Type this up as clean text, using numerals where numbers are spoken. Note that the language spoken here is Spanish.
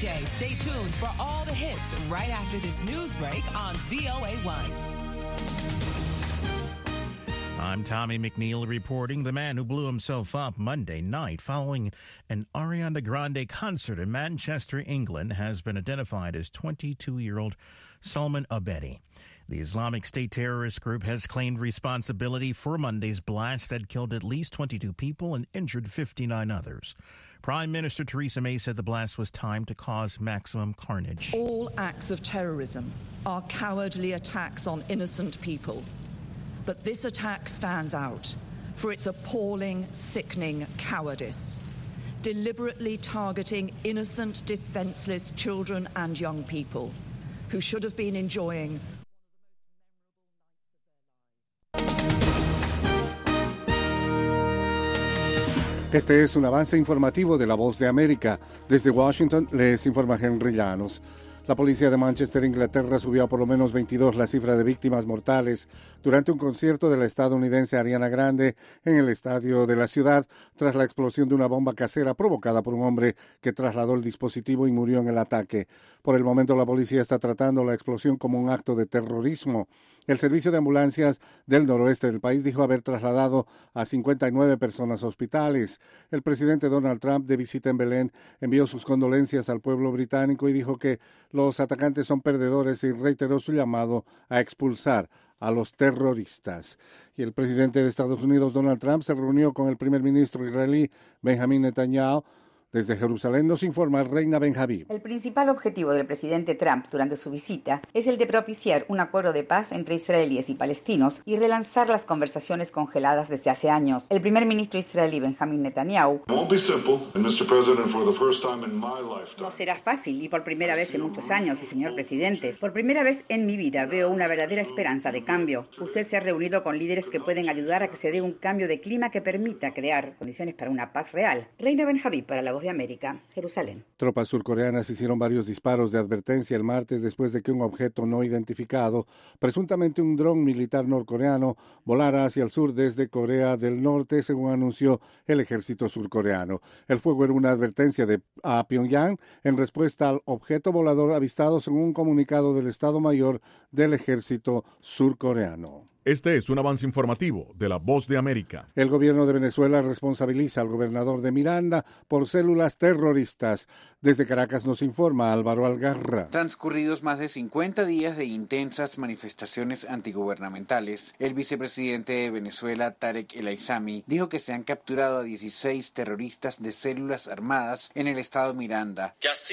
DJ. Stay tuned for all the hits right after this news break on VOA1. I'm Tommy McNeil reporting. The man who blew himself up Monday night following an Ariana Grande concert in Manchester, England, has been identified as 22-year-old Salman Abedi. The Islamic State terrorist group has claimed responsibility for Monday's blast that killed at least 22 people and injured 59 others. Prime Minister Theresa May said the blast was timed to cause maximum carnage. All acts of terrorism are cowardly attacks on innocent people. But this attack stands out for its appalling, sickening cowardice, deliberately targeting innocent, defenseless children and young people who should have been enjoying Este es un avance informativo de La Voz de América. Desde Washington les informa Henry Llanos. La policía de Manchester, Inglaterra, subió a por lo menos 22 la cifra de víctimas mortales durante un concierto de la estadounidense Ariana Grande en el estadio de la ciudad tras la explosión de una bomba casera provocada por un hombre que trasladó el dispositivo y murió en el ataque. Por el momento, la policía está tratando la explosión como un acto de terrorismo. El servicio de ambulancias del noroeste del país dijo haber trasladado a 59 personas a hospitales. El presidente Donald Trump, de visita en Belén, envió sus condolencias al pueblo británico y dijo que los atacantes son perdedores y reiteró su llamado a expulsar a los terroristas. Y el presidente de Estados Unidos, Donald Trump, se reunió con el primer ministro israelí Benjamin Netanyahu. Desde Jerusalén nos informa Reina Benjaví. El principal objetivo del presidente Trump durante su visita es el de propiciar un acuerdo de paz entre israelíes y palestinos y relanzar las conversaciones congeladas desde hace años. El primer ministro israelí Benjamin Netanyahu no será fácil y por primera vez en muchos años, señor presidente. Por primera vez en mi vida veo una verdadera esperanza de cambio. Usted se ha reunido con líderes que pueden ayudar a que se dé un cambio de clima que permita crear condiciones para una paz real. Reina Benjaví para La Voz de América, Jerusalén. Tropas surcoreanas hicieron varios disparos de advertencia el martes después de que un objeto no identificado, presuntamente un dron militar norcoreano, volara hacia el sur desde Corea del Norte, según anunció el ejército surcoreano. El fuego era una advertencia a Pyongyang en respuesta al objeto volador avistado, según un comunicado del Estado Mayor del ejército surcoreano. Este es un avance informativo de La Voz de América. El gobierno de Venezuela responsabiliza al gobernador de Miranda por células terroristas. Desde Caracas nos informa Álvaro Algarra. Transcurridos más de 50 días de intensas manifestaciones antigubernamentales, el vicepresidente de Venezuela, Tarek El Aissami, dijo que se han capturado a 16 terroristas de células armadas en el estado Miranda.